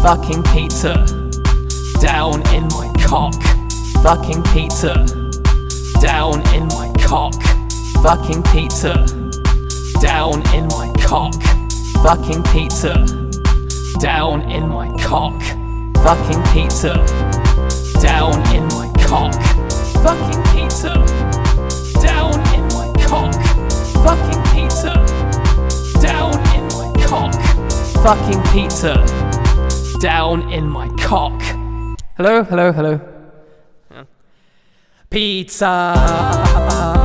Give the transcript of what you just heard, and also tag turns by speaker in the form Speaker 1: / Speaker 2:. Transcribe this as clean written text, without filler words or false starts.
Speaker 1: Fucking pizza down in my cock. Fucking pizza down in my cock. Fucking pizza down in my cock. Fucking pizza down in my cock. Fucking pizza down in my cock. Fucking pizza down in my cock. Fucking pizza down in my cock. Fucking pizza down in my cock. Hello, hello, hello. Pizza.